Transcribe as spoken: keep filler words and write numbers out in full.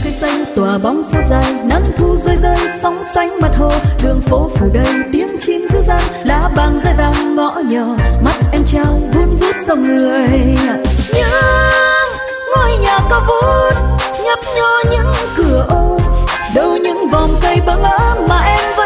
cây xanh tỏa bóng phố dài, nắng thu rơi rơi sóng xanh mặt hồ, đường phố phủ đầy tiếng chim ríu rít, lá vàng rơi vàng ngõ nhỏ, mắt em trao vun vút dòng người. Những ngôi nhà cao vút nhấp nhô những cửa ô, đâu những vòng cây băng ấm mà em